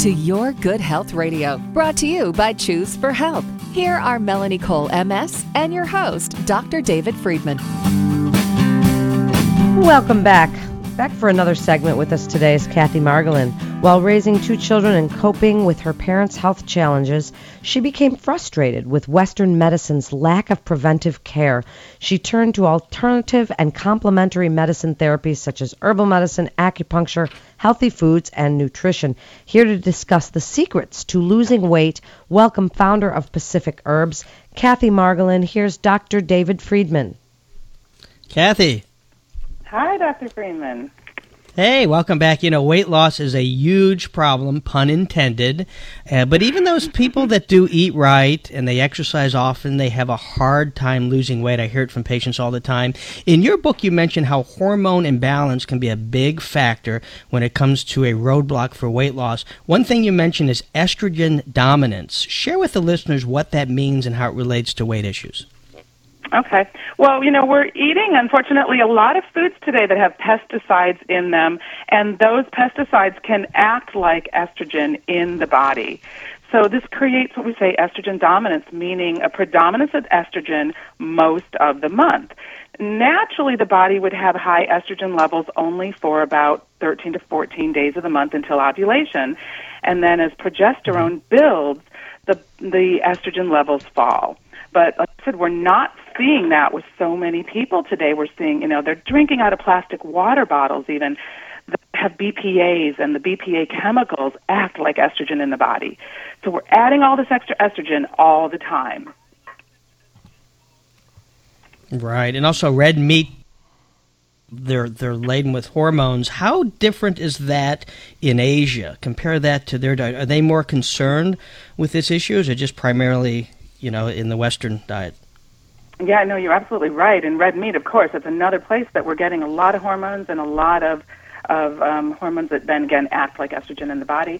to Your Good Health Radio, brought to you by Choose for Health. Here are Melanie Cole, MS, and your host, Dr. David Friedman. Welcome back. Back for another segment with us today is Kathy Margolin. While raising 2 children and coping with her parents' health challenges, she became frustrated with Western medicine's lack of preventive care. She turned to alternative and complementary medicine therapies such as herbal medicine, acupuncture, healthy foods, and nutrition. Here to discuss the secrets to losing weight, welcome founder of Pacific Herbs, Kathy Margolin. Here's Dr. David Friedman. Kathy. Hi, Dr. Friedman. Hey, welcome back. You know, weight loss is a huge problem, pun intended. But even those people that do eat right and they exercise often, they have a hard time losing weight. I hear it from patients all the time. In your book, you mentioned how hormone imbalance can be a big factor when it comes to a roadblock for weight loss. One thing you mentioned is estrogen dominance. Share with the listeners what that means and how it relates to weight issues. Okay. Well, you know, we're eating, unfortunately, a lot of foods today that have pesticides in them, and those pesticides can act like estrogen in the body. So this creates what we say estrogen dominance, meaning a predominance of estrogen most of the month. Naturally, the body would have high estrogen levels only for about 13 to 14 days of the month until ovulation, and then as progesterone builds, the estrogen levels fall. But like I said, we're not seeing that with so many people today. We're seeing, you know, they're drinking out of plastic water bottles even that have BPAs, and the BPA chemicals act like estrogen in the body. So we're adding all this extra estrogen all the time. Right, and also red meat, they're laden with hormones. How different is that in Asia? Compare that to their diet. Are they more concerned with this issue, or is it just primarily, you know, in the Western diet? Yeah, no, you're absolutely right. And red meat, of course, it's another place that we're getting a lot of hormones and a lot of hormones that then, again, act like estrogen in the body.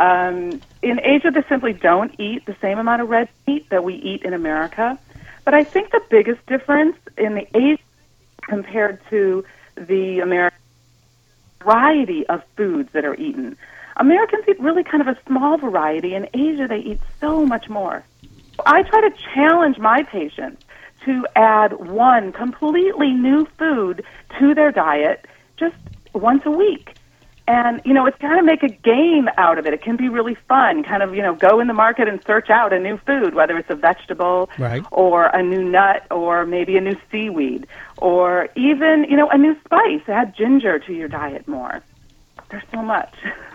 In Asia, they simply don't eat the same amount of red meat that we eat in America. But I think the biggest difference in the Asia compared to the American variety of foods that are eaten. Americans eat really kind of a small variety. In Asia, they eat so much more. I try to challenge my patients to add one completely new food to their diet just once a week. And, you know, it's kind of make a game out of it. It can be really fun, kind of, you know, go in the market and search out a new food, whether it's a vegetable right, or a new nut or maybe a new seaweed or even, you know, a new spice. Add ginger to your diet more. There's so much.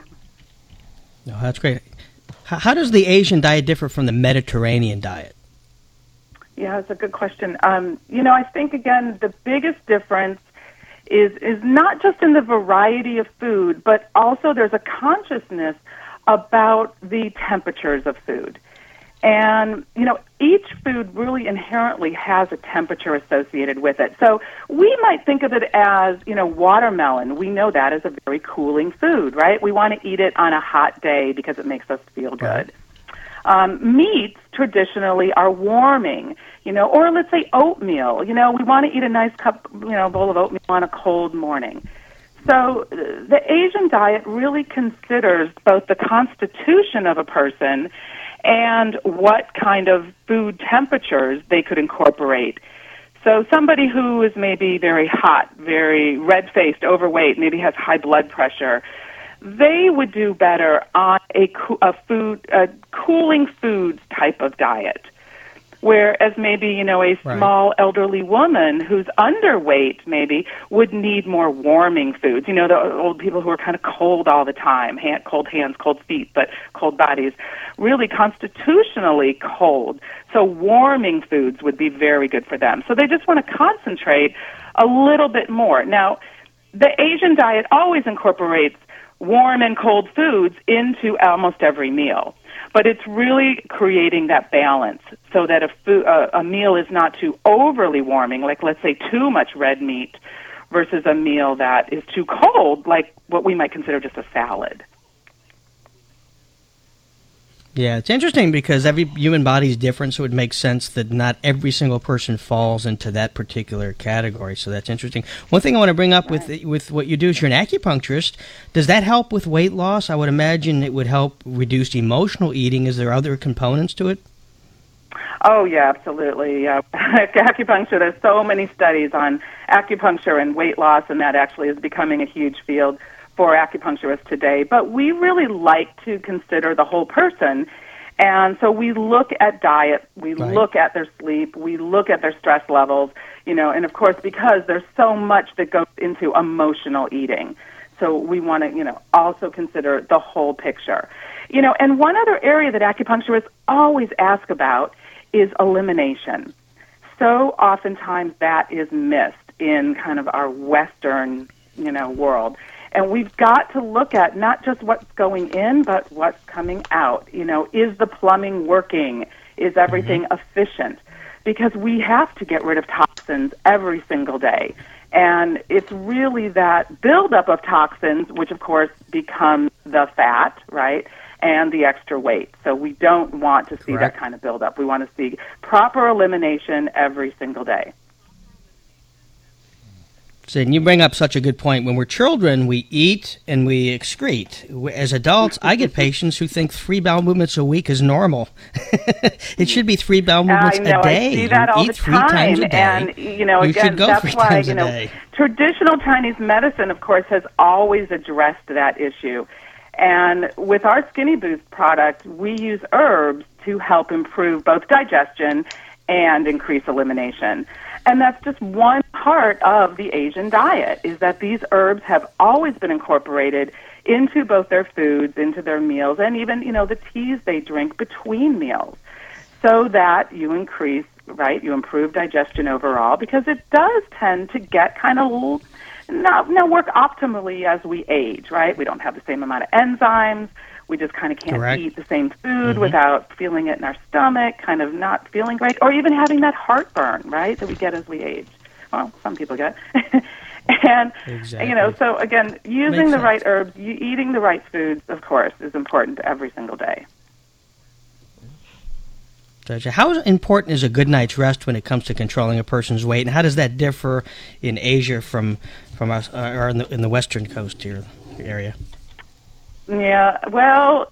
No, that's great. How does the Asian diet differ from the Mediterranean diet? Yeah, that's a good question. You know, I think, again, the biggest difference is not just in the variety of food, but also there's a consciousness about the temperatures of food. And, you know, each food really inherently has a temperature associated with it. So we might think of it as, you know, watermelon. We know that is a very cooling food, right? We want to eat it on a hot day because it makes us feel good. Meats traditionally are warming, you know, or let's say oatmeal. You know, we want to eat a nice bowl of oatmeal on a cold morning. So the Asian diet really considers both the constitution of a person and what kind of food temperatures they could incorporate. So somebody who is maybe very hot, very red-faced, overweight, maybe has high blood pressure, they would do better on a cooling foods type of diet. Whereas maybe, you know, a small elderly woman who's underweight maybe would need more warming foods. You know, the old people who are kind of cold all the time, cold hands, cold feet, but cold bodies, really constitutionally cold. So warming foods would be very good for them. So they just want to concentrate a little bit more. Now, the Asian diet always incorporates warm and cold foods into almost every meal. But it's really creating that balance so that a meal is not too overly warming, like let's say too much red meat, versus a meal that is too cold, like what we might consider just a salad. Yeah, it's interesting because every human body is different, so it makes sense that not every single person falls into that particular category. So that's interesting. One thing I want to bring up with what you do is you're an acupuncturist. Does that help with weight loss? I would imagine it would help reduce emotional eating. Is there other components to it? Oh, yeah, absolutely. Acupuncture, there's so many studies on acupuncture and weight loss, and that actually is becoming a huge field for acupuncturists today. But we really like to consider the whole person. And so we look at diet, we look at their sleep, we look at their stress levels, and of course, because there's so much that goes into emotional eating. So we want to, also consider the whole picture. And one other area that acupuncturists always ask about is elimination. So oftentimes that is missed in kind of our Western, world. And we've got to look at not just what's going in, but what's coming out. Is the plumbing working? Is everything efficient? Because we have to get rid of toxins every single day. And it's really that buildup of toxins, which of course becomes the fat, right, and the extra weight. So we don't want to see that kind of buildup. We want to see proper elimination every single day. So, and you bring up such a good point. When we're children, we eat and we excrete. As adults, I get patients who think 3 bowel movements a week is normal. It should be 3 bowel movements a day. I see that all the time. 3 times a day. And, you again, should go that's 3 why, times a day. Traditional Chinese medicine, of course, has always addressed that issue. And with our Skinny Boost product, we use herbs to help improve both digestion and increase elimination. And that's just one part of the Asian diet, is that these herbs have always been incorporated into both their foods, into their meals, and even, the teas they drink between meals, so that you improve digestion overall, because it does tend to get kind of not work optimally as we age, right? We don't have the same amount of enzymes. We just kind of can't eat the same food without feeling it in our stomach, kind of not feeling great, or even having that heartburn, right, that we get as we age. Well, some people get. And, so again, using the right herbs, eating the right foods, of course, is important every single day. How important is a good night's rest when it comes to controlling a person's weight, and how does that differ in Asia from us, or in the western coast here area? Yeah, well,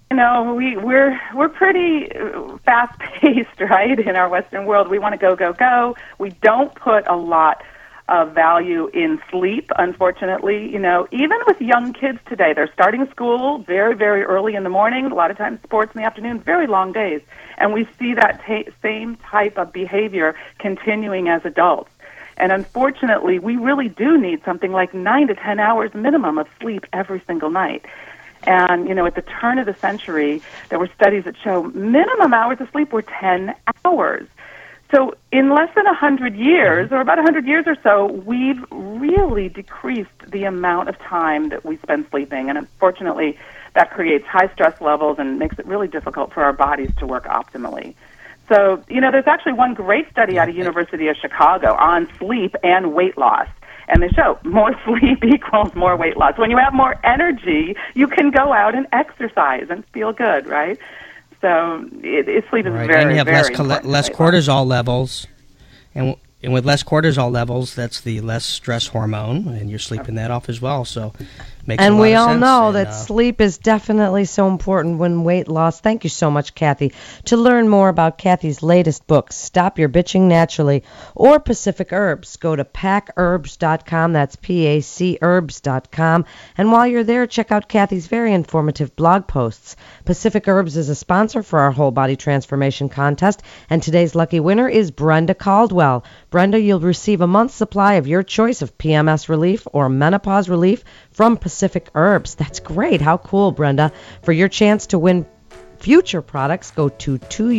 we're pretty fast-paced, right, in our Western world. We want to go. We don't put a lot of value in sleep, unfortunately. Even with young kids today, they're starting school very, very early in the morning, a lot of times sports in the afternoon, very long days. And we see that same type of behavior continuing as adults. And unfortunately, we really do need something like 9 to 10 hours minimum of sleep every single night. And, at the turn of the century, there were studies that show minimum hours of sleep were 10 hours. So in less than 100 years, or about 100 years or so, we've really decreased the amount of time that we spend sleeping. And unfortunately, that creates high stress levels and makes it really difficult for our bodies to work optimally. So, there's actually one great study out of University of Chicago on sleep and weight loss. And they show more sleep equals more weight loss. When you have more energy, you can go out and exercise and feel good, right? So sleep is very, and you have very less cortisol levels. And with less cortisol levels, that's the less stress hormone, and you're sleeping that off as well. So makes a lot of sense. And we all know that sleep is definitely so important when weight loss. Thank you so much, Kathy. To learn more about Kathy's latest books, Stop Your Bitching Naturally, or Pacific Herbs, go to pacherbs.com. That's PACherbs.com. And while you're there, check out Kathy's very informative blog posts. Pacific Herbs is a sponsor for our Whole Body Transformation Contest, and today's lucky winner is Brenda Caldwell. Brenda, you'll receive a month's supply of your choice of PMS relief or menopause relief from Pacific Herbs. That's great. How cool, Brenda. For your chance to win future products, go to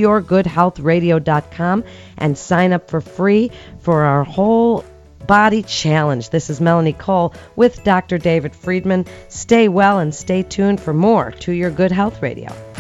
toyourgoodhealthradio.com and sign up for free for our Whole Body Challenge. This is Melanie Cole with Dr. David Friedman. Stay well and stay tuned for more To Your Good Health Radio.